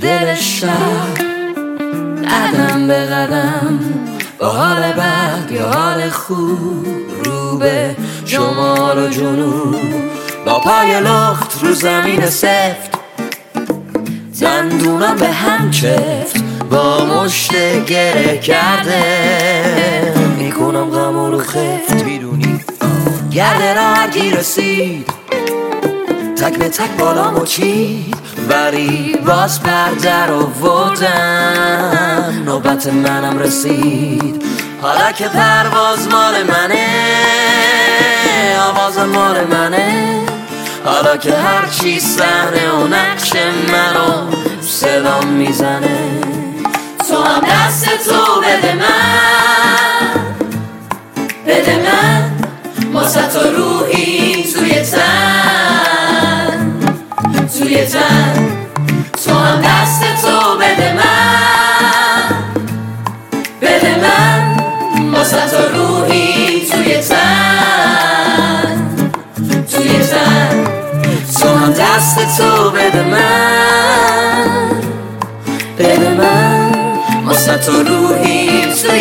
دل شب، قدم به قدم با حال بد یا حال خوب، رو به شمال و جنوب، با پای لخت رو زمین سفت، دندونم به هم چفت، با مشت گره کرده میکنم غم رو خفت. میدونی گرده را هرکی رسید، تک به تک بالامو چید، ولی باز پرده رو آوردم، نوبت منم رسید. حالا که پرواز مال منه، آواز مال منه، حالا که هرچی صحنه و نقش منو صدام میزنه، تو هم دست تو بده من، بده من، واسه تو روحی توی تن، توی تن، تو هم دست تو بده من، بده من، واسه تو روحی توی تن، توی تن، تو هم دست تو بده من، بده من، واسه تو روحی توی